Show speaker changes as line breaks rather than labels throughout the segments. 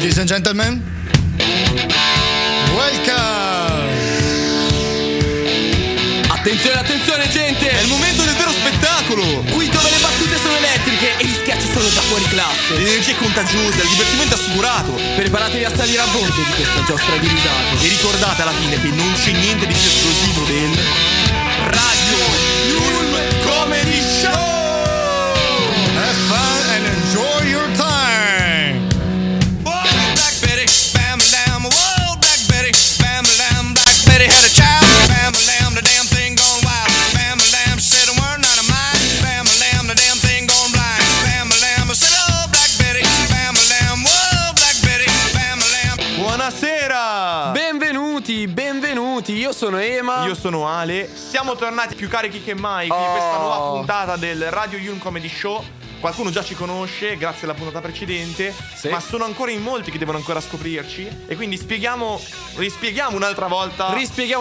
Ladies and gentlemen, welcome!
Attenzione, attenzione gente!
È il momento del vero spettacolo!
Qui dove le battute sono elettriche e gli schiacci sono già fuori classe.
L'energia è contagiosa, il divertimento è assicurato.
Preparatevi a salire a bordo di questa giostra di risate.
E ricordate alla fine che non c'è niente di più esplosivo del Radio Yulm Comedy Show!
Have fun and enjoy your time!
Whoa, Black Betty, bam lamb. Whoa, Black Betty, bam lamb. Black Betty had a child, bam lamb. The damn thing gone wild. Bam lamb said a word not of mine. Bam lamb, the damn thing gone blind. Bam lamb said, oh Black Betty, bam lamb. Whoa, Black Betty, bam lamb.
Buonasera!
Benvenuti, io sono Ema.
Io sono Ale. Siamo tornati più carichi che mai con questa nuova puntata del Radio Yulm Comedy Show. Qualcuno già ci conosce grazie alla puntata precedente,
sì.
Ma sono ancora in molti che devono ancora scoprirci. E quindi rispieghiamo un'altra volta.
Lo rispieghiamo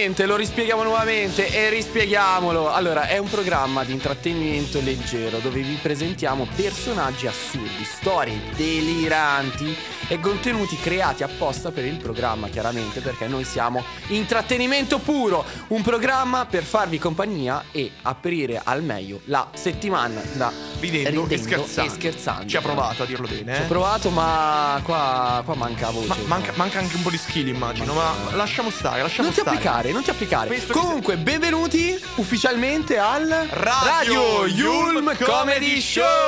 nuovamente e rispieghiamolo. Allora, è un programma di intrattenimento leggero dove vi presentiamo personaggi assurdi, storie deliranti e contenuti creati apposta per il programma, chiaramente, perché noi siamo intrattenimento puro. Un programma per farvi compagnia e aprire al meglio la settimana da
Ridendo e scherzando. Ci ha provato a dirlo bene.
Ci ho provato, ma qua manca voce.
Manca anche un po' di skill, immagino. Ma lasciamo stare.
Non ti applicare.
Penso
Comunque, benvenuti ufficialmente al
Radio Yulm Comedy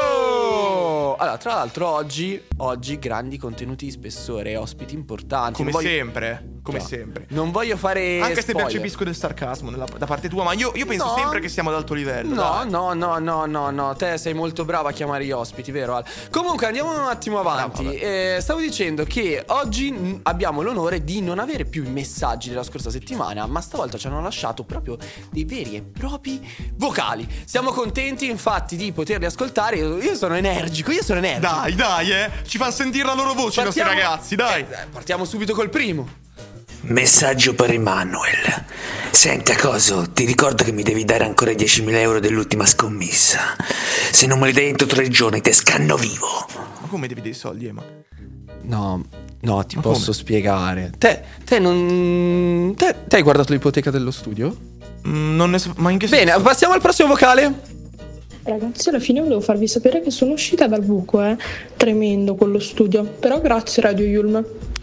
Show. Allora, tra l'altro oggi grandi contenuti di spessore, ospiti importanti.
Come sempre.
Non voglio fare
anche se
spoiler.
percepisco del sarcasmo da parte tua, ma io penso
No.
sempre che siamo ad alto livello. dai.
No, te sei molto bravo a chiamare gli ospiti, vero Al? Comunque andiamo un attimo avanti. Stavo dicendo che oggi abbiamo l'onore di non avere più i messaggi della scorsa settimana, ma stavolta ci hanno lasciato proprio dei veri e propri vocali. Siamo contenti infatti di poterli ascoltare. Io sono energico.
Dai, ci fanno sentire la loro voce i nostri ragazzi, dai.
Partiamo subito col primo.
Messaggio per Emanuel. Senta coso, ti ricordo che mi devi dare ancora 10.000 euro dell'ultima scommessa. Se non me li dai entro 3 giorni te scanno vivo.
Ma come devi dei soldi, Ema?
No, ti
Ma
posso
come?
spiegare. Te hai guardato l'ipoteca dello studio?
Non ne so, ma in che senso?
Bene, passiamo al prossimo vocale.
Ragazzi, alla fine volevo farvi sapere che sono uscita dal buco, tremendo quello studio. Però grazie Radio Yulm.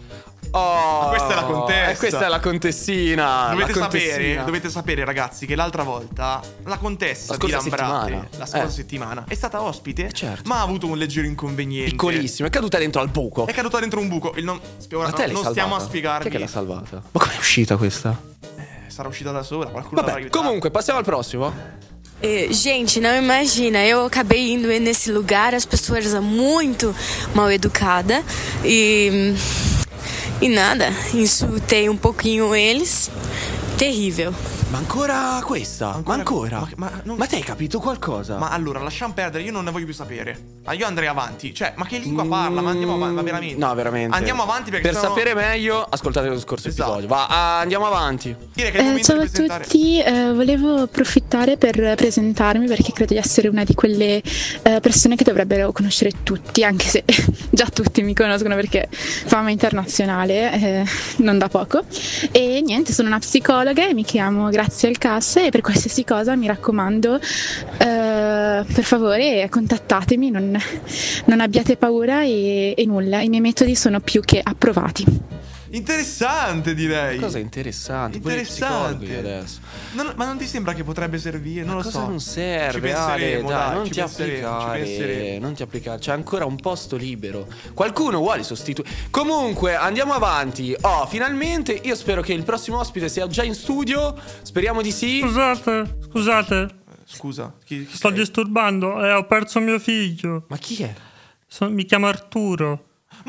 Ma questa è la contessa.
Questa è la contessina.
Dovete sapere, ragazzi, che l'altra volta la contessa di Lambrate, la scorsa settimana, è stata ospite,
certo.
ma ha avuto un leggero inconveniente.
Piccolissimo, è caduta dentro al buco.
È caduta dentro un buco. Non stiamo a spiegarvi.
Chi è che l'ha salvata? Ma come è uscita questa?
Sarà uscita da sola, qualcuno l'avrà aiutata.
Comunque, passiamo al prossimo.
Gente, não imagina, eu acabei indo nesse lugar, as pessoas são muito mal educadas e nada, insultei um pouquinho eles, terrível.
Ma ancora questa? Ma ancora?
non-
Ma te hai capito qualcosa?
Ma allora, lasciamo perdere, io non ne voglio più sapere. Ma io andrei avanti. Cioè, ma che lingua parla? Ma andiamo avanti, ma veramente.
No, veramente.
Andiamo avanti perché
per
sennò-
sapere meglio, ascoltate lo scorso
Esatto.
episodio. Va, andiamo avanti.
Direi che è il momento
Ciao
di
a
presentare.
tutti, volevo approfittare per presentarmi perché credo di essere una di quelle persone che dovrebbero conoscere tutti, anche se già tutti mi conoscono perché fama internazionale, non da poco. E niente, sono una psicologa e mi chiamo Grazia Alcasse e per qualsiasi cosa mi raccomando, per favore contattatemi, non abbiate paura e nulla, i miei metodi sono più che approvati.
Interessante, direi.
Cosa interessante. Pure i psicologi adesso.
Ma non ti sembra che potrebbe servire? Non lo
Cosa
so.
non
Ci
serve, Ale,
penseremo,
dai, non
ci
ti applicare. Non ti applicare. C'è ancora un posto libero. Qualcuno vuole sostituire? Comunque, andiamo avanti. Finalmente, io spero che il prossimo ospite sia già in studio. Speriamo di sì.
Scusate,
Scusa, chi
sto
sei?
disturbando, ho perso mio figlio.
Ma chi è?
Mi chiamo Arturo.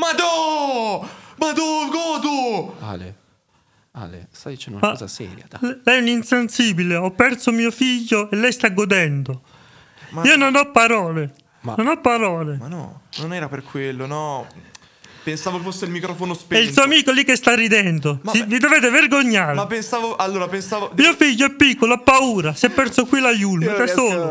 Godo!
Ale, stai dicendo una cosa seria, dai.
Lei è un insensibile, ho perso mio figlio e lei sta godendo.
Ma
Io non ho parole.
Ma
Ma no, non era per quello, no. Pensavo che fosse il microfono
È
spento.
il suo amico lì che sta ridendo. Vi dovete vergognare.
Ma pensavo.
Mio figlio è piccolo, ha paura. Si è perso qui la Yulm, da solo.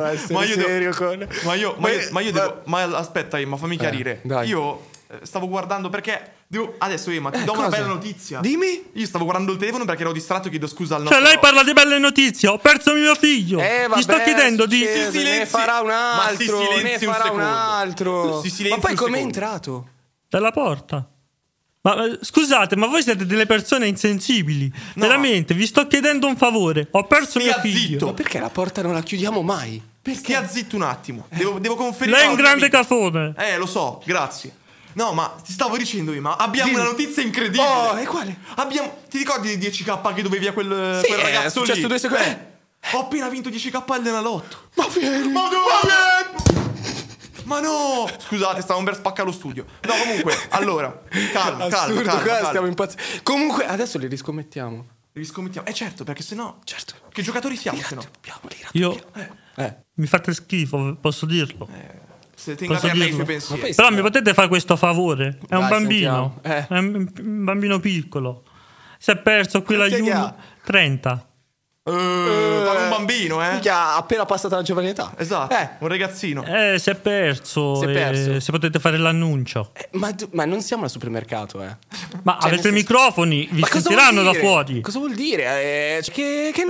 Ma aspetta, ma fammi chiarire.
dai.
Io stavo guardando perché Adesso Emma, ti do una
cosa?
bella notizia.
Dimmi.
Io stavo guardando il telefono perché ero distratto e chiedo scusa al
Cioè,
nostro...
lei parla di belle notizie. Ho perso mio figlio.
Vabbè,
Ti sto chiedendo di.
succede,
silenzi.
ne farà un
Ma si
altro,
silenzi
ne
un
farà un
secondo.
altro.
Si silenzi
Ma poi
un
com'è
secondo.
entrato?
Dalla porta. Ma scusate, ma voi siete delle persone insensibili. Veramente, vi sto chiedendo un favore. Ho perso mio
Stia
figlio.
zitto.
Ma perché la porta non la chiudiamo mai?
Stia zitto un attimo. Devo conferire.
Lei è un grande cafone.
Lo so, grazie. No, ma ti stavo dicendo, Emma, abbiamo una notizia incredibile.
Oh, e quale?
Ti ricordi di 10k che dove via quel
Sì,
ragazzo
è successo
lì?
2 secondi.
Ho appena vinto 10k al Denalotto.
Ma vieni.
Ma no! Scusate, stavamo per spaccare lo studio. No, comunque, allora, calma.
Stiamo impazzendo. Comunque, adesso li riscommettiamo.
Li riscommettiamo. Certo, perché sennò...
Certo.
Che giocatori siamo, sennò?
Io. Mi fate schifo, posso dirlo.
Se tenga per lei i suoi pensieri.
Però mi potete fare questo favore? È un
Dai,
bambino.
sentiamo.
È un bambino piccolo. Si è perso qui la
Quanti anni
Yulm.
ha?
30.
Parla un bambino,
Minchia, ha appena passata la giovane età.
Esatto, un ragazzino.
Si è perso.
Si è perso.
Se potete fare l'annuncio.
Ma non siamo al supermercato,
Ma
Cioè,
avete
nel
i microfoni, vi
Ma cosa
sentiranno
vuol
da
dire?
fuori.
Cosa vuol dire? Che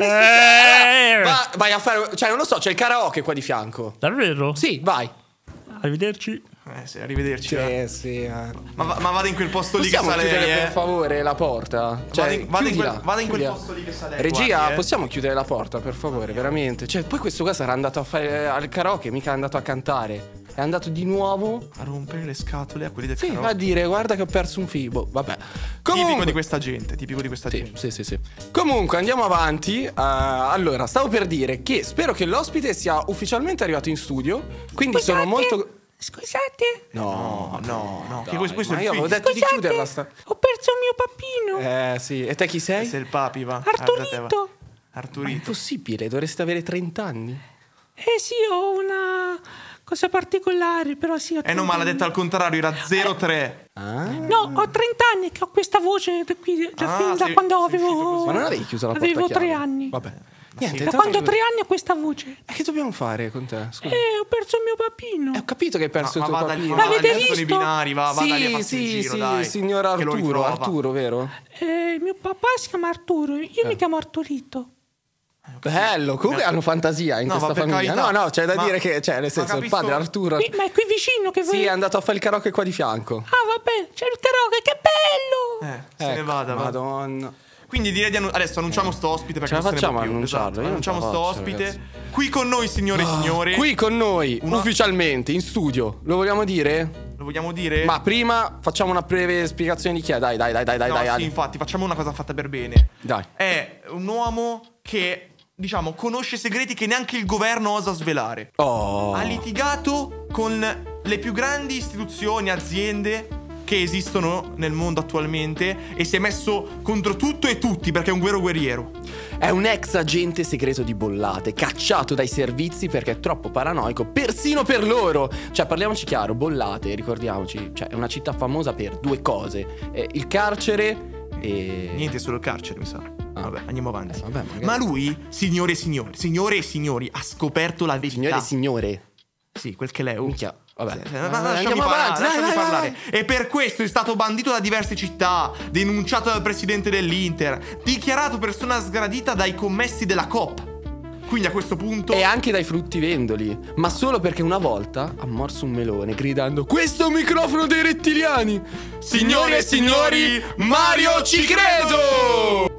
ne vai a fare. Cioè, non lo so, c'è il karaoke qua di fianco.
Davvero?
Sì, vai.
Arrivederci.
Sì, arrivederci.
Sì.
Ma vada in quel posto lì che
Possiamo
sale
chiudere
lei,
per favore la porta? Cioè,
Vada in
chiudila,
quel
chiudila.
posto lì che sale.
Regia,
guardi,
possiamo chiudere la porta, per favore, veramente? Cioè, poi questo qua sarà andato a fare al karaoke, mica è andato a cantare. È andato di nuovo
a rompere le scatole a quelli del
Sì,
karaoke.
a dire, guarda che ho perso un fibo. Vabbè.
Tipico di questa gente,
Sì. Comunque, andiamo avanti. Allora, stavo per dire che spero che l'ospite sia ufficialmente arrivato in studio. Quindi sono molto...
Scusate.
No.
Che
Dai,
questo
ma
è il
io avevo
figlio.
detto di chiuderla
Ho perso il mio papino.
Sì. E te chi sei?
Sei il papi, va.
Arturito.
Ma è impossibile, dovreste avere 30 anni.
Sì, ho una cosa particolare, però sì.
No, ma l'ha detto al contrario, era 03.
No, ho 30 anni che ho questa voce da qui, da quando avevo...
Ma non avevi chiuso la porta
Avevo
chiave?
3 anni.
Vabbè. Niente,
Da quando ho 3 anni ho questa voce.
E che dobbiamo fare con te? Scusa.
Ho perso il mio papino.
Ho capito che hai perso il tuo papino.
L'avete visto?
I binari, va dagli a farsi il giro, dai.
Signor
che lo ritrova.
Arturo, vero?
Mio papà si chiama Arturo, io mi chiamo Arturito.
Bello, comunque hanno fantasia in
No,
questa
ma per
famiglia.
carità.
No, c'è da
Ma-
dire che, cioè, nel senso, il
capisco-
padre Arturo.
Ma è qui vicino che voi...
Sì, è andato a fare il karaoke qua di fianco.
Ah, va bene, c'è il karaoke, che bello!
Se ne vada, va.
Madonna.
Quindi direi di adesso annunciamo sto ospite perché
Ce la
non se ne
facciamo
può più.
annunciarlo?
Esatto,
Io non
annunciamo
ce la
sto
faccio,
ospite.
ragazzi.
Qui con noi, signore e signori.
Qui con noi, ufficialmente, in studio. Lo vogliamo dire?
Lo vogliamo dire?
Ma prima facciamo una breve spiegazione di chi è. Dai,
No,
dai.
sì,
Ali.
infatti, facciamo una cosa fatta per bene.
Dai.
È un uomo che, diciamo, conosce segreti che neanche il governo osa svelare.
Oh.
Ha litigato con le più grandi istituzioni, aziende che esistono nel mondo attualmente e si è messo contro tutto e tutti perché è un guerriero.
È un ex agente segreto di Bollate, cacciato dai servizi perché è troppo paranoico, persino per loro. Cioè, parliamoci chiaro, Bollate, ricordiamoci, cioè, è una città famosa per 2 cose: il carcere e...
Niente, solo il carcere, mi sa. Vabbè, andiamo avanti.
Vabbè, magari.
Ma lui, signore e signori, ha scoperto la verità.
Signore.
Sì, quel che lei.
Minchia. Vabbè.
Ma lasciami
Andiamo avanti,
lasciami
vai.
parlare. E per questo è stato bandito da diverse città, denunciato dal presidente dell'Inter, dichiarato persona sgradita dai commessi della Coop. Quindi a questo punto...
E anche dai fruttivendoli. Ma solo perché una volta ha morso un melone gridando: questo è un microfono dei rettiliani. Signori e signori, Mario Ci Credo.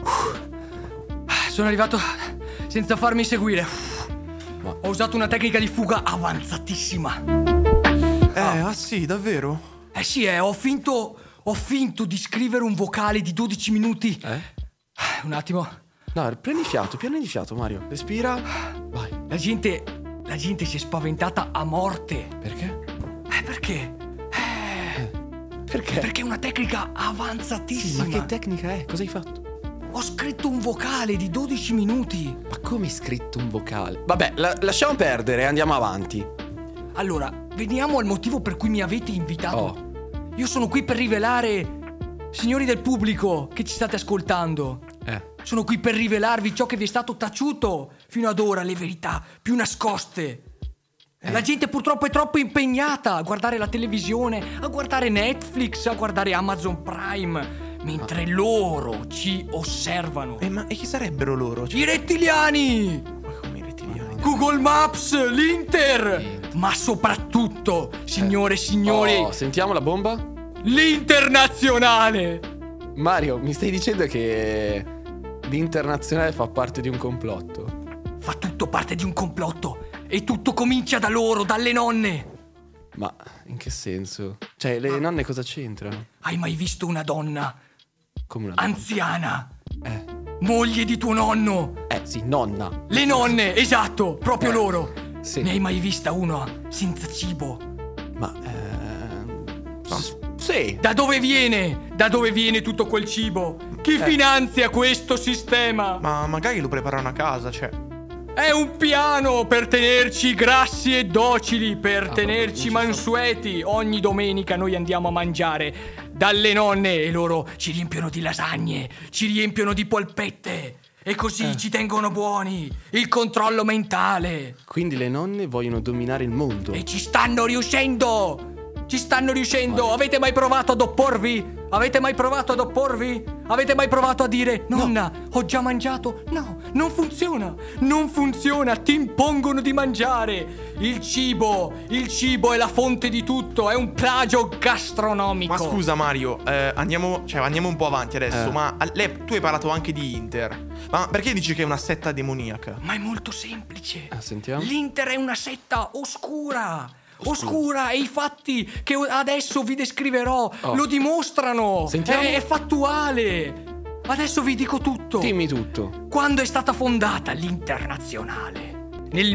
Sono arrivato senza farmi seguire. Ho usato una tecnica di fuga avanzatissima.
Ah sì, davvero?
Sì, ho finto di scrivere un vocale di 12 minuti. Un attimo.
No, prendi fiato, Mario. Respira. Vai.
La gente si è spaventata a morte.
Perché?
Perché?
Perché?
Perché è una tecnica avanzatissima.
Ma che tecnica è? Cosa hai fatto?
Ho scritto un vocale di 12 minuti.
Ma come hai scritto un vocale? Vabbè, lasciamo perdere, andiamo avanti.
Allora, veniamo al motivo per cui mi avete invitato. Io sono qui per rivelare, signori del pubblico che ci state ascoltando. Sono qui per rivelarvi ciò che vi è stato taciuto fino ad ora, le verità più nascoste. La gente purtroppo è troppo impegnata a guardare la televisione, a guardare Netflix, a guardare Amazon Prime, mentre loro ci osservano.
E chi sarebbero loro?
I rettiliani!
Ma come i rettiliani?
Google Maps, l'Inter! Ma soprattutto, signore e signori,
sentiamo la bomba?
l'Internazionale!
Mario, mi stai dicendo che l'Internazionale fa parte di un complotto?
Fa tutto parte di un complotto. E tutto comincia da loro, dalle nonne.
Ma in che senso? Cioè, le nonne cosa c'entrano?
Hai mai visto una donna?
Come una donna?
Anziana? Moglie di tuo nonno?
Sì, nonna.
Le nonne, esatto, proprio loro.
Sì.
Ne hai mai vista una senza cibo?
Ma, sì.
Da dove viene? Da dove viene tutto quel cibo? Chi finanzia questo sistema?
Ma magari lo preparano a casa, cioè.
È un piano per tenerci grassi e docili, per tenerci mansueti. Ogni domenica noi andiamo a mangiare dalle nonne e loro ci riempiono di lasagne, ci riempiono di polpette. E così ci tengono buoni. Il controllo mentale.
Quindi le nonne vogliono dominare il mondo.
E ci stanno riuscendo. Ci stanno riuscendo. Avete mai provato ad opporvi? Avete mai provato ad opporvi? Avete mai provato a dire nonna, ho già mangiato? No, non funziona. Non funziona, ti impongono di mangiare. Il cibo è la fonte di tutto. È un plagio gastronomico.
Ma scusa Mario, andiamo un po' avanti adesso. Ma tu hai parlato anche di Inter. Ma perché dici che è una setta demoniaca?
Ma è molto semplice.
Sentiamo.
L'Inter è una setta oscura, e i fatti che adesso vi descriverò lo dimostrano.
Sentiamo.
È fattuale. Adesso vi dico tutto.
Dimmi tutto.
Quando è stata fondata l'Internazionale? Nel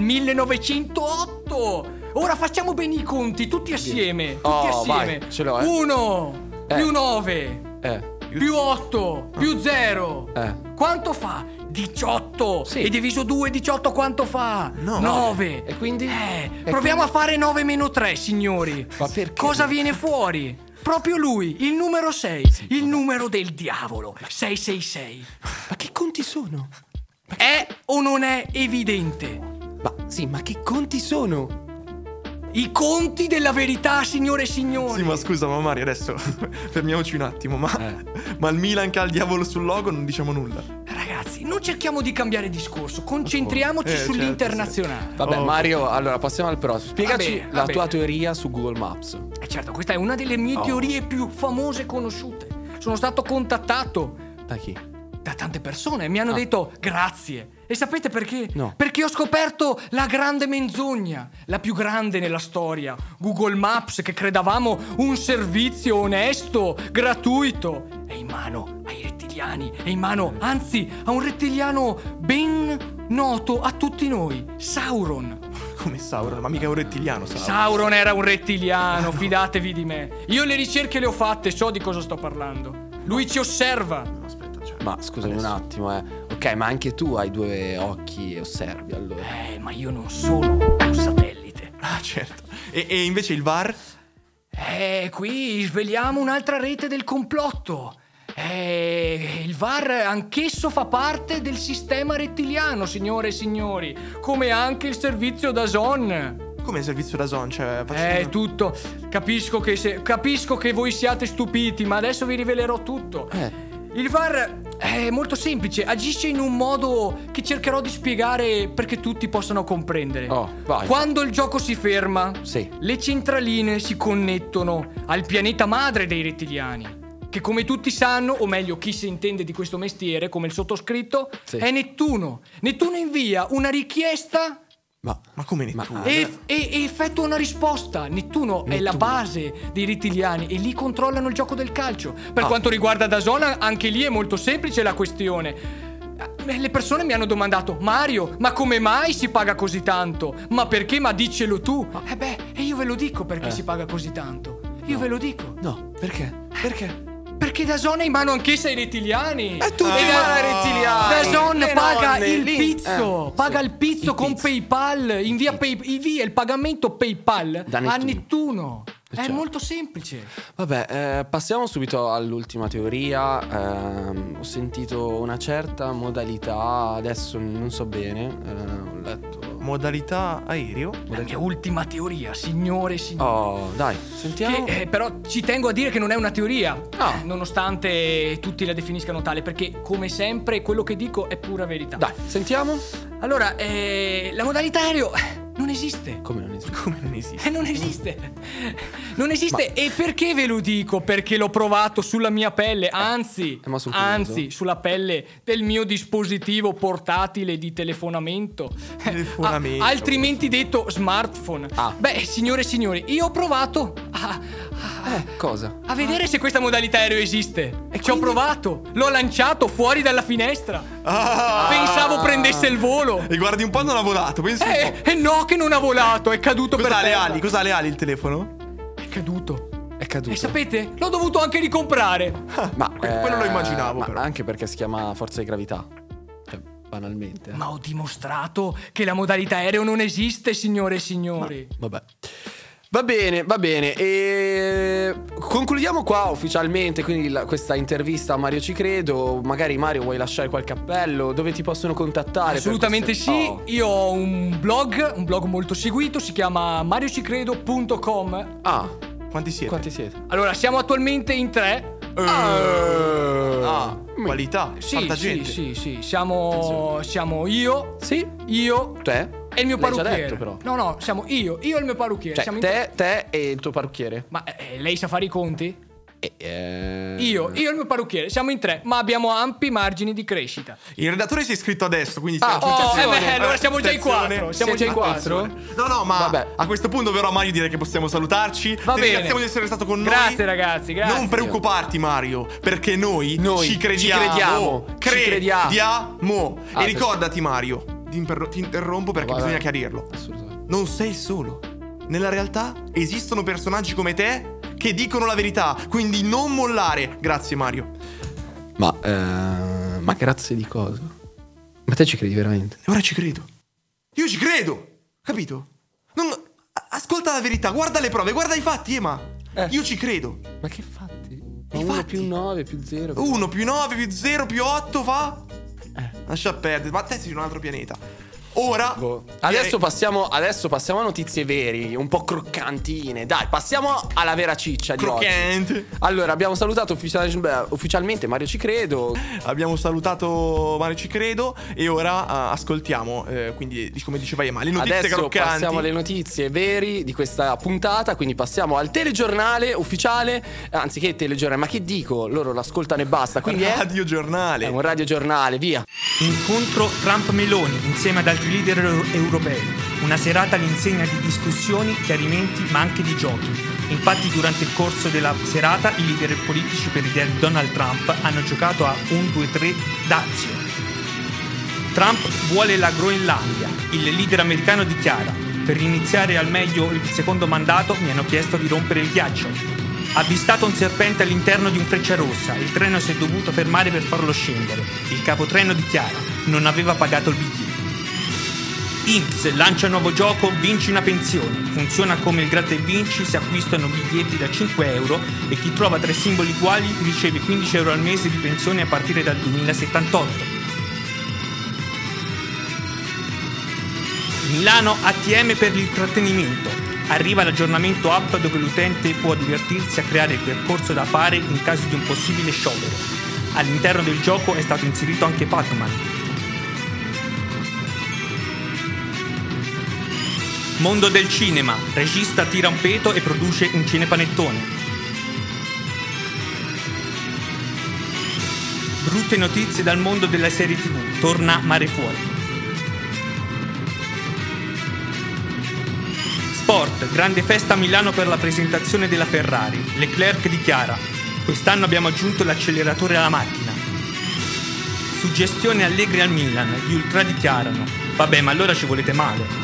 1908. Ora facciamo bene i conti, tutti assieme.
Vai, ce l'ho,
1 più 9 più 8 più 0 quanto fa? 18.
Sì.
E diviso 2, 18 quanto fa? 9.
E quindi?
Proviamo a fare 9 meno 3, signori.
Ma perché?
Cosa viene fuori? Proprio lui, il numero 6, il numero del diavolo, 666.
Ma che conti sono?
È o non è evidente?
Ma
che conti sono?
I conti della verità, signore e signori.
Sì, ma scusa, ma Mario, adesso fermiamoci un attimo. Ma il Milan che ha il diavolo sul logo non diciamo nulla.
Ragazzi, non cerchiamo di cambiare discorso, concentriamoci sull'Internazionale.
Sì. Vabbè, Mario, allora passiamo al prossimo. Spiegaci la tua
teoria
teoria su Google Maps.
Certo, questa è una delle mie teorie più famose e conosciute. Sono stato contattato
da chi?
Da tante persone, mi hanno detto grazie. E sapete perché?
No.
Perché ho scoperto la grande menzogna, la più grande nella storia. Google Maps, che credevamo un servizio onesto, gratuito, è in mano ai rettiliani, è in mano, anzi, a un rettiliano ben noto a tutti noi, Sauron.
Come Sauron? Ma mica è un rettiliano,
Sauron era un rettiliano, fidatevi di me. Io le ricerche le ho fatte, so di cosa sto parlando. Lui ci osserva.
Ma scusami un attimo, Ok, ma anche tu hai 2 occhi e osservi, allora.
Ma io non sono un satellite.
Ah, certo. E invece il VAR?
Qui sveliamo un'altra rete del complotto. Il VAR anch'esso fa parte del sistema rettiliano, signore e signori. Come anche il servizio DAZN.
Come il servizio DAZN? Cioè,
tutto. Capisco che voi siate stupiti, ma adesso vi rivelerò tutto. Il VAR è molto semplice, agisce in un modo che cercherò di spiegare perché tutti possano comprendere.
Vai.
Quando il gioco si ferma, le centraline si connettono al pianeta madre dei rettiliani, che come tutti sanno, o meglio chi si intende di questo mestiere, come il sottoscritto, è Nettuno. Nettuno invia una richiesta.
Ma come Nettuno?
E effettua una risposta. Nettuno è la base dei rettiliani e lì controllano il gioco del calcio. Per quanto riguarda DAZN, anche lì è molto semplice la questione. Le persone mi hanno domandato: Mario, ma come mai si paga così tanto? Ma perché? Ma diccelo tu. E io ve lo dico perché si paga così tanto. Io ve lo dico.
No, perché?
Perché DAZN è in mano anch'essa ai rettiliani.
È tutto in mano ai rettiliani.
DAZN paga il pizzo. Paga il pizzo con PayPal. Invia il pagamento PayPal a Nettuno. È molto semplice.
Vabbè, passiamo subito all'ultima teoria. Ho sentito una certa modalità, adesso non so bene. Ho letto
modalità aereo.
La mia ultima teoria, signore e signori.
Oh, dai, sentiamo.
Che, però ci tengo a dire che non è una teoria,
Ah.
nonostante tutti la definiscano tale, perché come sempre quello che dico è pura verità.
Dai, sentiamo.
Allora, la modalità aereo non esiste.
Come non esiste?
Come non esiste?
Non esiste. Non esiste. E perché ve lo dico? Perché l'ho provato sulla mia pelle, anzi,
ma sul curioso?
sulla pelle del mio dispositivo portatile di telefonamento.
Telefonamento.
Altrimenti detto smartphone.
Ah.
Beh, signore e signori, io ho provato
Cosa?
a vedere se questa modalità aereo esiste. Ci ho provato. L'ho lanciato fuori dalla finestra. Pensavo prendesse il volo.
E guardi un po', non ha volato. Pensi un po'.
E no che non ha volato, è caduto per
Cosa ha le
terra.
ali? Cosa ha le ali il telefono?
È caduto.
È caduto.
E sapete? L'ho dovuto anche ricomprare.
Ma
quello lo immaginavo,
ma
però.
anche perché si chiama forza di gravità. Cioè, banalmente.
Ma ho dimostrato che la modalità aereo non esiste, signore e signori.
Vabbè. Va bene. E concludiamo qua ufficialmente quindi questa intervista a Mario Ci Credo. Magari Mario vuoi lasciare qualche appello? Dove ti possono contattare?
Assolutamente sì.
Oh.
Io ho un blog molto seguito, si chiama mariocicredo.com.
Ah,
Quanti siete?
quanti siete?
Allora, siamo attualmente in 3.
Qualità.
Sì,
Tanta
sì,
gente.
sì. Siamo io.
Sì?
Io.
Te?
E il mio
L'hai già
parrucchiere.
detto, però.
No, siamo io e il mio parrucchiere.
Cioè,
siamo in 3.
te e il tuo parrucchiere?
Ma lei sa fare i conti?
Io
e il mio parrucchiere, siamo in 3, ma abbiamo ampi margini di crescita.
Il redattore si è iscritto adesso, quindi
allora siamo già in 4. Siamo già in 4.
No, ma
Vabbè.
a questo punto però Mario direi che possiamo salutarci.
Va
Ti
bene.
ringraziamo di essere stato con noi.
Grazie ragazzi, grazie.
Non preoccuparti Mario, perché noi ci crediamo.
crediamo.
E ricordati Mario, ti interrompo perché
Vai.
bisogna chiarirlo.
Assolutamente.
Non sei il solo. Nella realtà esistono personaggi come te che dicono la verità, quindi non mollare. Grazie Mario.
Ma grazie di cosa? Ma te ci credi veramente?
E ora ci credo. Io ci credo. Capito? Ascolta la verità, guarda le prove, guarda i fatti, Ema. Io ci credo.
Ma che fatti?
I
1
fatti.
più 9 più 0.
1 più 9 più 0 più 8 fa? Lascia perdere, ma te sei in un altro pianeta. Ora
Adesso passiamo a notizie veri, un po' croccantine. Dai, passiamo alla vera ciccia di oggi.
Croccante.
Allora, abbiamo salutato ufficialmente Mario Ci Credo.
Abbiamo salutato Mario Ci Credo. E ora ascoltiamo, quindi come diceva Ema, le notizie
Adesso
croccanti.
passiamo alle notizie veri di questa puntata. Quindi passiamo al telegiornale ufficiale. Anzi, che telegiornale? Ma che dico? Loro l'ascoltano e basta. Quindi è
radiogiornale.
un radiogiornale, via.
Incontro Trump-Meloni insieme ad altri leader europei. Una serata all'insegna di discussioni, chiarimenti, ma anche di giochi. Infatti, durante il corso della serata, i leader politici per idea di Donald Trump hanno giocato a 1, 2, 3 Dazio. Trump vuole la Groenlandia. Il leader americano dichiara: per iniziare al meglio il secondo mandato mi hanno chiesto di rompere il ghiaccio. Avvistato un serpente all'interno di un Frecciarossa, il treno si è dovuto fermare per farlo scendere. Il capotreno dichiara: non aveva pagato il biglietto. INPS lancia nuovo gioco Vinci una pensione. Funziona come il gratta e vinci, si acquistano biglietti da 5 euro e chi trova 3 simboli uguali riceve 15 euro al mese di pensione a partire dal 2078. Milano ATM per l'intrattenimento. Arriva l'aggiornamento app dove l'utente può divertirsi a creare il percorso da fare in caso di un possibile sciopero. All'interno del gioco è stato inserito anche Pac-Man. Mondo del cinema. Regista tira un peto e produce un cinepanettone. Brutte notizie dal mondo della serie TV. Torna Mare Fuori. Sport. Grande festa a Milano per la presentazione della Ferrari. Leclerc dichiara: quest'anno abbiamo aggiunto l'acceleratore alla macchina. Suggestione Allegri al Milan. Gli ultra dichiarano: vabbè, ma allora ci volete male.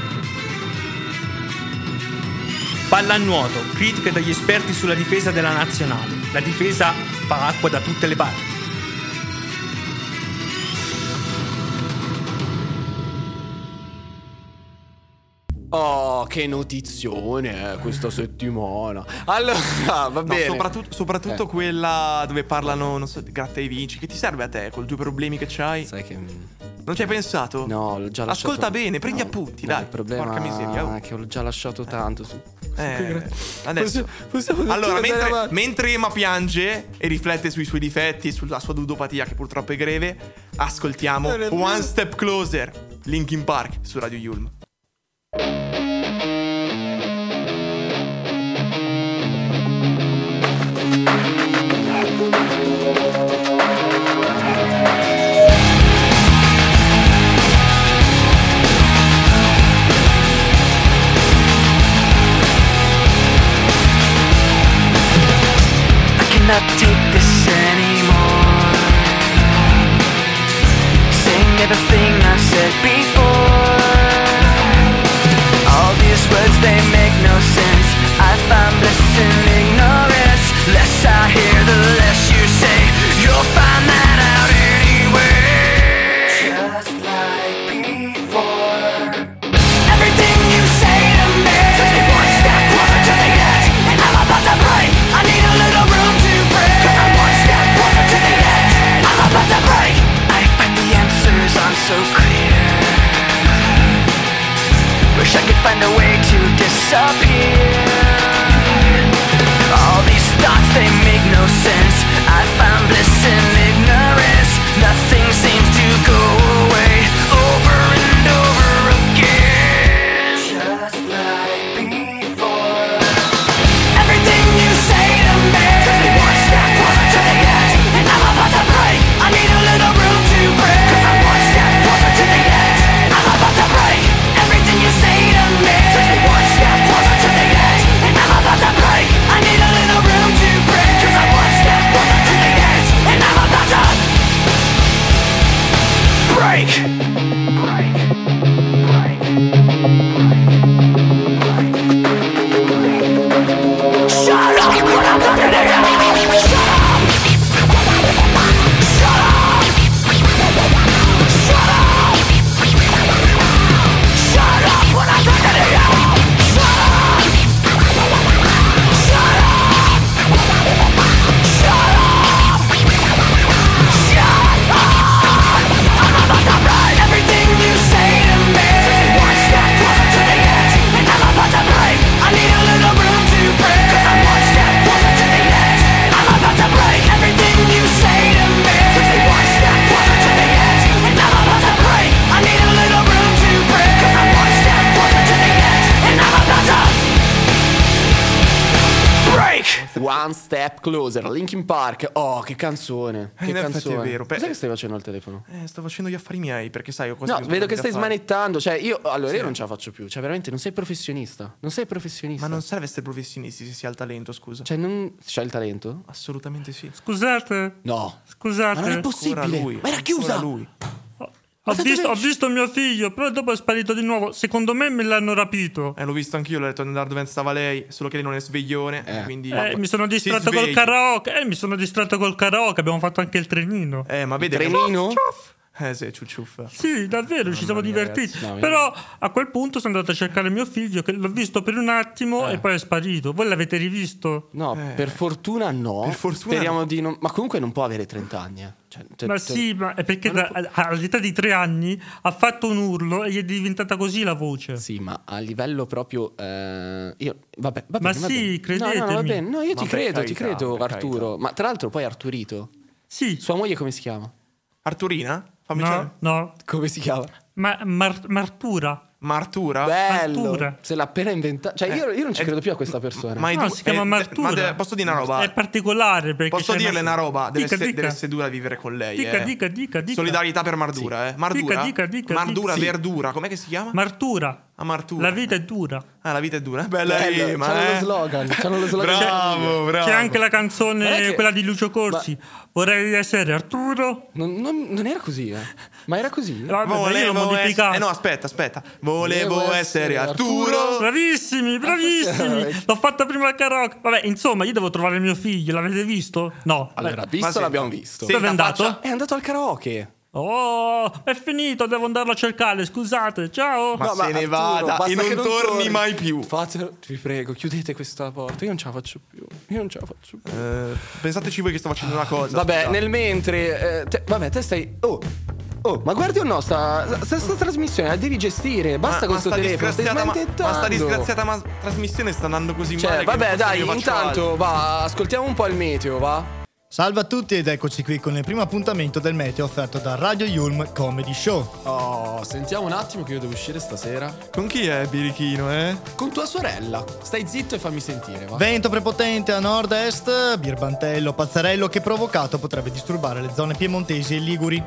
Pallanuoto, critiche dagli esperti sulla difesa della nazionale. La difesa fa acqua da tutte le parti.
Oh, che notizione questa settimana. Allora, va bene.
Soprattutto quella dove parlano, non so, gratta e vinci. Che ti serve a te con i tuoi problemi che c'hai?
Sai che
Non ci hai pensato?
No, l'ho già lasciato.
Ascolta bene, prendi appunti, dai.
Il problema
Porca miseria.
è che l'ho già lasciato tanto su.
Adesso allora, mentre Ema piange e riflette sui suoi difetti e sulla sua ludopatia, che purtroppo è greve, ascoltiamo One Step Closer, Linkin Park su Radio Yulm.
Not take this anymore. Saying everything I've said before. All these words, they make no sense. I find bliss in ignorance. Less I hear, the less you say. You'll find that out anyway. Just like before. Everything you say to me takes me one step closer to the edge, and I'm about to break. I need a little room to break, 'cause I'm one step closer to the edge, and I'm about to break. I find the answers aren't so clear. Wish I could find a way to disappear. All these thoughts, they make no sense. I found bliss in ignorance. Nothing seems to go away. Over and over again. Just like before. Everything you say to me takes me one step closer to the edge, and I'm about to break. I need a little room to break, 'cause I'm one step closer to the edge, and I'm about to break. Everything you say to me takes me one step closer to the edge, and I'm about to break. I need a little room to break, 'cause I'm one step closer to the edge, and I'm about to break. Shut up when I'm talking to you. Shut up. Shut up. Shut up. Shut up when I'm talking to you. Shut up. Shut up. Shut up. Shut up. I'm about to break. Everything you say to me takes me one step closer to the edge, and I'm about to break. I need a little room to break, 'cause I'm one step closer to the edge. I'm about to break. Everything you say to me takes me one step closer to the edge, and I'm about to break. I need a little room to break, 'cause I'm one step closer to the edge, and I'm about to break.
One Step Closer, Linkin Park. Oh, che canzone. Che
In effetti
canzone.
è vero.
Cos'è che stai facendo al telefono?
Sto facendo gli affari miei, perché sai, ho cose
No, vedo che stai
da fare.
smanettando. Cioè, io
Sì.
non ce la faccio più. Cioè, veramente non sei professionista. Non sei professionista.
Ma non serve essere professionisti se si ha il talento, scusa.
Cioè, non. C'hai il talento?
Assolutamente sì.
Scusate.
No.
Scusate.
Ma non è possibile.
Lui.
Ma era chiusa.
Ancora lui.
Ho visto mio figlio, però dopo è sparito di nuovo. Secondo me me l'hanno rapito.
L'ho visto anch'io, l'ho detto andare dove stava lei, solo che lei non è sveglione, quindi
Mi sono distratto
si
col
svegli.
karaoke. Mi sono distratto col karaoke. Abbiamo fatto anche il trenino.
Ma vede
Trenino?
sì, ciucciuffa.
Sì, davvero, ci siamo divertiti. Però a quel punto sono andato a cercare mio figlio, che l'ho visto per un attimo e poi è sparito. Voi l'avete rivisto?
No, per fortuna no.
Per fortuna
Speriamo
no.
di non. Ma comunque non può avere 30 anni. Cioè,
Ma sì, ma è perché all'età di 3 anni ha fatto un urlo e gli è diventata così la voce.
Sì, ma a livello proprio. Io. Vabbè,
Ma
va
sì,
bene. No, va bene. No, io ti credo,
per
Arturo. Ma tra l'altro poi Arturito.
Sì.
Sua moglie come si chiama?
Arturina? Fammi vedere.
No.
Come si chiama?
Martura.
Martura?
Bello.
Martura.
Se l'ha appena inventata. Cioè, io non ci credo più a questa persona.
Ma
si chiama Martura.
posso dire una roba?
È particolare perché
Posso
c'è
dirle una roba? Deve
Dica.
essere dura vivere con lei.
Dica.
Solidarietà per Mardura, Mardura?
Dica.
Mardura,
Sì.
verdura, com'è che si chiama?
Martura.
Martura.
La vita è dura.
La vita è dura. Bella rima,
c'hanno lo slogan.
Bravo.
C'è anche la canzone,
che-
quella di Lucio Corsi. Vorrei essere Arturo.
Non era così, Ma era così?
Vabbè, ma io l'ho modificato.
no, aspetta. Volevo essere Arturo.
Bravissimi. L'ho fatta prima al karaoke. Vabbè, insomma, io devo trovare mio figlio. L'avete visto? No.
Allora,
Ma
visto
sì.
l'abbiamo visto.
Sì.
Dove è andato?
È andato al karaoke.
Oh, è finito, devo andarlo a cercare. Scusate, ciao.
Ma se ne vada
basta
e non
che
torni mai più.
Fatelo, vi prego, chiudete questa porta. Io non ce la faccio più.
Pensateci voi che sto facendo una cosa.
Vabbè,
scusate.
nel mentre. Te stai. Oh! Oh, ma guardi o no, sta trasmissione la devi gestire. Basta con questo telefono, stai smantettando.
Ma sta disgraziata trasmissione sta andando così male.
Vabbè, dai, intanto va, ascoltiamo un po' il meteo, va?
Salve a tutti ed eccoci qui con il primo appuntamento del meteo offerto da Radio Yulm Comedy Show.
Oh, sentiamo un attimo che io devo uscire stasera.
Con chi è Birichino,
Con tua sorella. Stai zitto e fammi sentire, va.
Vento prepotente a nord-est, birbantello, pazzarello che provocato potrebbe disturbare le zone piemontesi e liguri.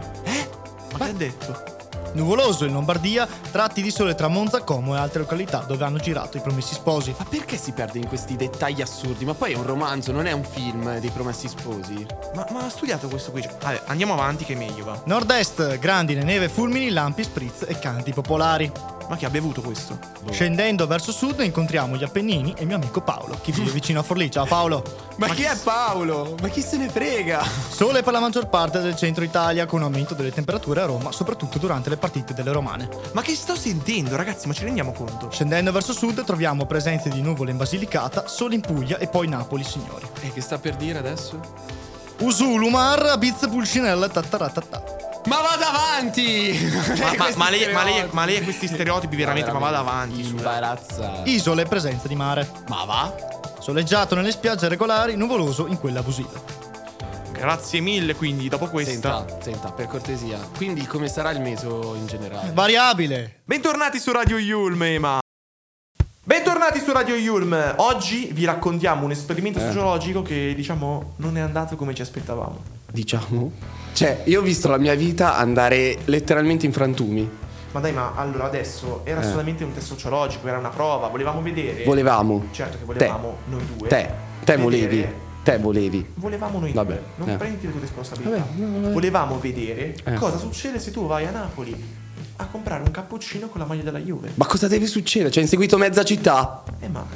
Ma che ha detto?
Nuvoloso in Lombardia, tratti di sole tra Monza, Como e altre località dove hanno girato i Promessi Sposi.
Ma perché si perde in questi dettagli assurdi? Ma poi è un romanzo, non è un film dei Promessi Sposi.
Ma ha studiato questo qui? Vabbè, andiamo avanti che è meglio, va.
Nord-est, grandine, neve, fulmini, lampi, spritz e canti popolari.
Ma chi ha bevuto questo?
Scendendo verso sud incontriamo gli Appennini e il mio amico Paolo, che vive vicino a Forlì. Ciao Paolo.
Ma chi è Paolo? Ma chi se ne frega?
Sole per la maggior parte del centro Italia, con un aumento delle temperature a Roma, soprattutto durante le partite delle romane.
Ma che sto sentendo, ragazzi? Ma ci rendiamo conto?
Scendendo verso sud troviamo presenze di nuvole in Basilicata, sole in Puglia e poi Napoli, signori.
E che sta per dire adesso?
Usulumar, Abiz, Pulcinella, tattaratata.
Ma vada avanti!
Ma lei ha questi stereotipi veramente, ma vada avanti.
Imbarazzante.
Isole, presenza di mare.
Ma va?
Soleggiato nelle spiagge regolari, nuvoloso in quelle abusive.
Grazie mille, quindi dopo questa.
Senta, per cortesia. Quindi come sarà il meteo in generale?
Variabile.
Bentornati su Radio Yulm, Ema. Bentornati su Radio Yulm. Oggi vi raccontiamo un esperimento sociologico che, diciamo, non è andato come ci aspettavamo.
Diciamo? Cioè, io ho visto la mia vita andare letteralmente in frantumi.
Ma dai, ma allora adesso era solamente un test sociologico, era una prova, volevamo vedere.
Volevamo.
Certo che volevamo noi due.
Te volevi.
Volevamo noi
Vabbè,
due. Non prendi le tue responsabilità. Volevamo vedere cosa succede se tu vai a Napoli a comprare un cappuccino con la maglia della Juve.
Ma cosa deve succedere? Ci ha inseguito mezza città.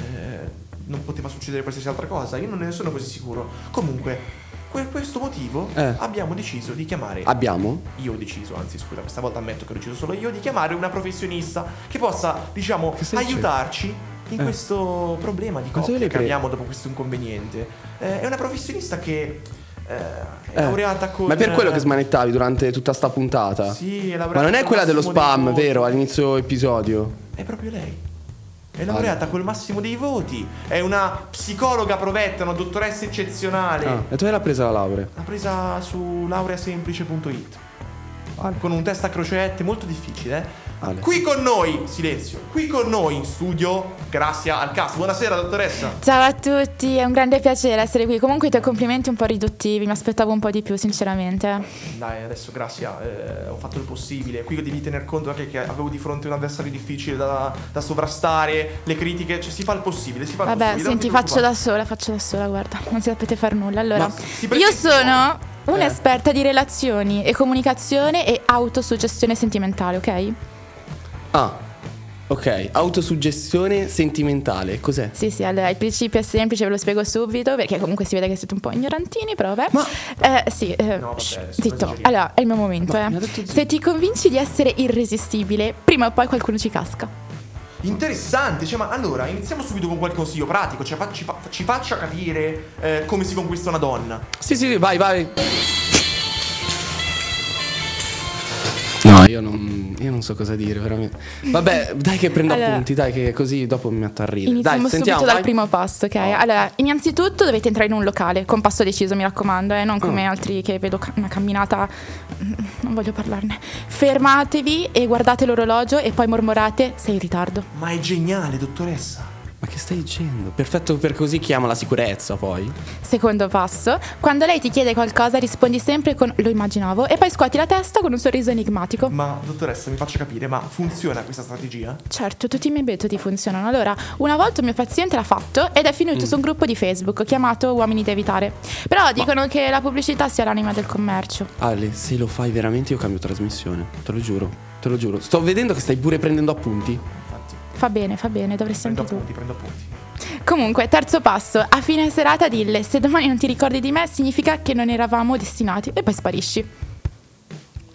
Non poteva succedere qualsiasi altra cosa. Io non ne sono così sicuro. Comunque, per questo motivo abbiamo deciso di chiamare. Io ho deciso, anzi scusa, questa volta ammetto che ho deciso solo io, di chiamare una professionista che possa, diciamo, aiutarci in questo problema di coppia che abbiamo dopo questo inconveniente. È una professionista che è laureata con.
Ma è per quello che smanettavi durante tutta sta puntata?
Sì, è laureata.
Ma non è quella dello spam, vero? All'inizio episodio.
È proprio lei. È laureata col massimo dei voti. È una psicologa provetta, una dottoressa eccezionale.
E dove l'ha presa la laurea?
L'ha presa su laureasemplice.it. Con un test a crocette molto difficile, Qui con noi, silenzio, qui con noi in studio, Grazia Alcas. Buonasera dottoressa.
Ciao a tutti, è un grande piacere essere qui. Comunque i tuoi complimenti un po' riduttivi, mi aspettavo un po' di più sinceramente.
Dai, adesso Grazia, ho fatto il possibile. Qui devi tener conto anche che avevo di fronte un avversario difficile da sovrastare. Le critiche, cioè si fa il possibile,
Vabbè, senti, faccio da sola, guarda, non sapete far nulla. Allora, io sono un'esperta di relazioni e comunicazione e autosuggestione sentimentale, ok?
Ok, autosuggestione sentimentale, cos'è?
Sì, allora il principio è semplice, ve lo spiego subito, perché comunque si vede che siete un po' ignorantini, però vabbè. Zitto, allora è il mio momento. Se ti convinci di essere irresistibile, prima o poi qualcuno ci casca.
Interessante, cioè, ma allora iniziamo subito con qualche consiglio pratico, cioè ci faccia capire come si conquista una donna.
Sì, vai. No, io non so cosa dire, veramente. Vabbè, dai che prendo appunti, dai che così dopo mi metto a ridere.
Iniziamo subito dal primo passo, ok? Allora, innanzitutto dovete entrare in un locale con passo deciso, mi raccomando, non come altri che vedo una camminata. Non voglio parlarne. Fermatevi e guardate l'orologio e poi mormorate: sei in ritardo.
Ma è geniale, dottoressa.
Ma che stai dicendo? Perfetto, per così chiama la sicurezza poi.
Secondo passo, quando lei ti chiede qualcosa rispondi sempre con lo immaginavo e poi scuoti la testa con un sorriso enigmatico.
Ma dottoressa, mi faccia capire, ma funziona questa strategia?
Certo, tutti i miei metodi funzionano. Allora, una volta un mio paziente l'ha fatto ed è finito su un gruppo di Facebook chiamato Uomini da evitare. Però dicono che la pubblicità sia l'anima del commercio.
Ale, se lo fai veramente io cambio trasmissione, te lo giuro. Sto vedendo che stai pure prendendo appunti.
Fa bene, dovresti anche tu.
Prendo appunti.
Comunque, terzo passo, a fine serata dille: se domani non ti ricordi di me significa che non eravamo destinati, e poi sparisci.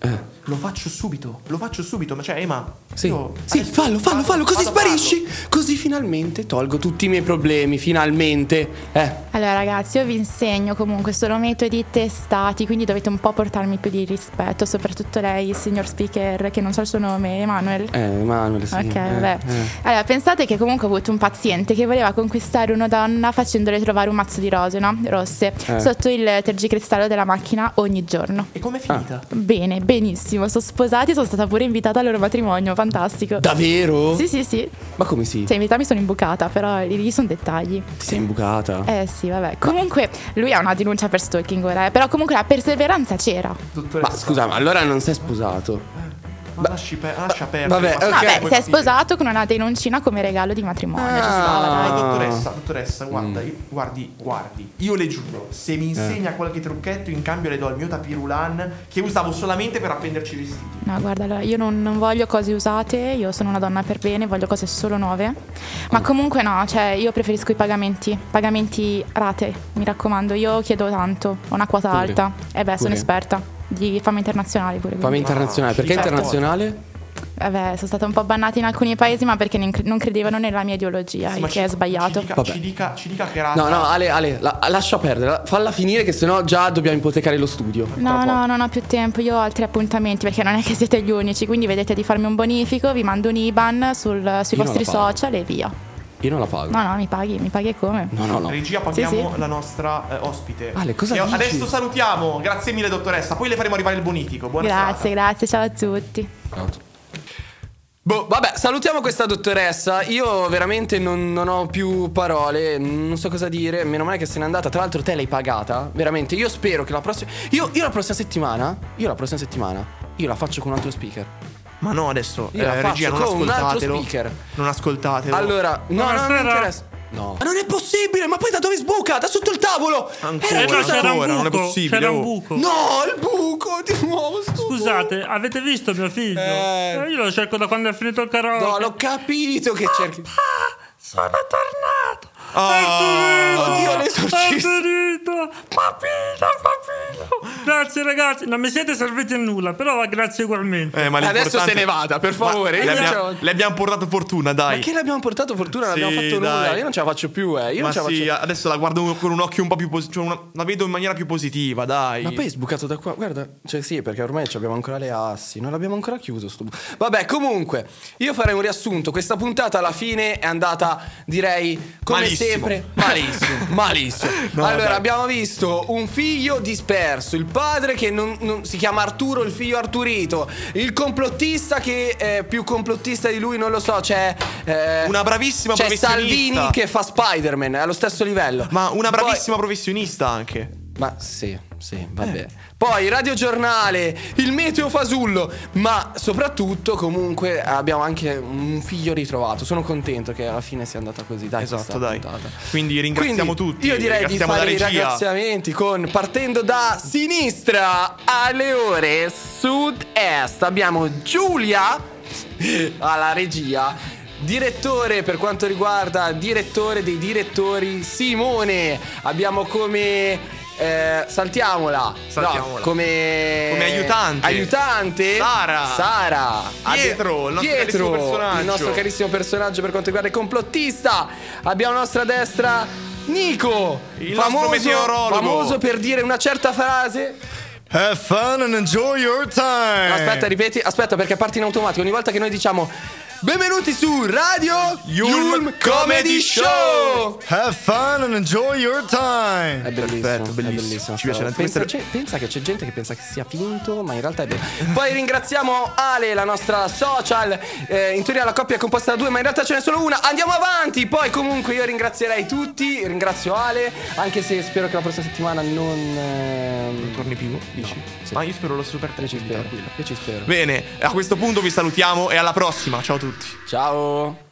Lo faccio subito, ma cioè Ema.
Sì, fallo, così sparisci. Così finalmente tolgo tutti i miei problemi, finalmente.
Allora ragazzi, io vi insegno comunque solo metodi testati, quindi dovete un po' portarmi più di rispetto, soprattutto lei, signor speaker, che non so il suo nome, Emanuel.
Emanuel, sì.
Ok, vabbè. Allora, pensate che comunque ho avuto un paziente che voleva conquistare una donna facendole trovare un mazzo di rose, no? Rosse, sotto il tergicristallo della macchina ogni giorno.
E com'è finita?
Bene, benissimo, sono sposati, sono stata pure invitata al loro matrimonio, fantastico.
Davvero?
Sì.
Ma come sì?
Cioè, in verità mi sono imbucata, però lì sono dettagli.
Ti sei imbucata?
Sì, vabbè. Comunque, lui ha una denuncia per stalking ora, però comunque la perseveranza c'era.
Ma scusa, ma allora non sei sposato?
Ma lascia perdere.
Vabbè, ok.
Si è sposato con una denuncina come regalo di matrimonio. Ci stava, dai.
Dottoressa, guardi. Io le giuro, se mi insegna qualche trucchetto, in cambio le do il mio tapirulan che usavo solamente per appenderci i vestiti.
No, guarda, allora, io non voglio cose usate, io sono una donna per bene, voglio cose solo nuove. Ma comunque no, cioè io preferisco i pagamenti rate, mi raccomando, io chiedo tanto, ho una quota alta. Sono esperta di fama internazionale pure.
Fama internazionale, perché internazionale?
Sono stata un po' bannata in alcuni paesi, ma perché non credevano nella mia ideologia, il che è sbagliato.
Ci dica che razza.
No, Ale, lascia perdere, falla finire che sennò già dobbiamo ipotecare lo studio.
No, non ho più tempo, io ho altri appuntamenti, perché non è che siete gli unici, quindi vedete di farmi un bonifico, vi mando un IBAN sui vostri social e via.
Io non la pago.
No, mi paghi come?
No.
Regia, paghiamo la nostra ospite.
Ale, cosa dici?
Adesso salutiamo, grazie mille dottoressa, poi le faremo arrivare il bonifico. Buona serata.
Grazie, ciao a tutti.
Vabbè, salutiamo questa dottoressa. Io veramente non ho più parole, non so cosa dire. Meno male che se n'è andata. Tra l'altro te l'hai pagata. Veramente, io spero che la prossima la prossima settimana io la faccio con un altro speaker.
Ma no, adesso
regia, non
ascoltatelo.
Un altro speaker.
Non ascoltatelo.
Allora, no, non mi interessa. No. Ma non è possibile, ma poi da dove sbuca? Da sotto il tavolo!
Ancora, non è possibile.
C'era un buco.
No, il buco di nuovo.
Scusate, avete visto mio figlio? Io lo cerco da quando è finito il karaoke.
No, l'ho capito che cerchi.
Sono tornato.
Oddio, l'esorcista.
Papino. Grazie ragazzi, non mi siete serviti a nulla, però grazie ugualmente.
Ma
adesso se ne vada, per favore.
Le abbiamo portato fortuna, dai.
Ma che le abbiamo portato fortuna? Non abbiamo fatto nulla. Io non ce la faccio più,
adesso la guardo con un occhio un po' più positivo, la vedo in maniera più positiva, dai.
Ma poi è sbucato da qua, guarda. Cioè sì, perché ormai abbiamo ancora le assi. Non l'abbiamo ancora chiuso Vabbè, comunque, io farei un riassunto. Questa puntata alla fine è andata, direi, come sempre malissimo.
No,
allora,
dai.
abbiamo visto un figlio disperso, il padre che non si chiama Arturo, il figlio Arturito, il complottista che è più complottista di lui, non lo so, c'è
una bravissima
c'è
professionista.
Salvini che fa Spider-Man, è allo stesso livello.
Ma una bravissima professionista anche.
Ma sì, vabbè. Poi Radio Giornale, il meteo fasullo, ma soprattutto comunque abbiamo anche un figlio ritrovato. Sono contento che alla fine sia andata così, dai.
Esatto, dai. Quindi ringraziamo tutti.
Io direi di fare i ringraziamenti partendo da sinistra alle ore sud-est. Abbiamo Giulia alla regia. Direttore per quanto riguarda direttore dei direttori Simone. Abbiamo come saltiamola. No, come aiutante Sara.
Pietro, il
nostro carissimo personaggio per quanto riguarda il complottista. Abbiamo alla nostra destra Nico,
il nostro meteorologo,
famoso per dire una certa frase.
Have fun and enjoy your time.
Aspetta, ripeti, perché parte in automatico. Ogni volta che noi diciamo benvenuti su Radio Yulm Comedy Show.
Have fun and enjoy your time.
È bellissimo,
perfetto, bellissimo.
Ci piace. Pensa che c'è gente che pensa che sia finto, ma in realtà è vero. Poi ringraziamo Ale, la nostra social. In teoria la coppia è composta da due, ma in realtà ce n'è solo una. Andiamo avanti. Poi comunque io ringrazierei tutti. Ringrazio Ale, anche se spero che la prossima settimana non
torni più. Dici? Sì. Ma io spero lo stesso per te.
Io ci spero.
Bene, a questo punto vi salutiamo e alla prossima. Ciao a tutti.
Ciao.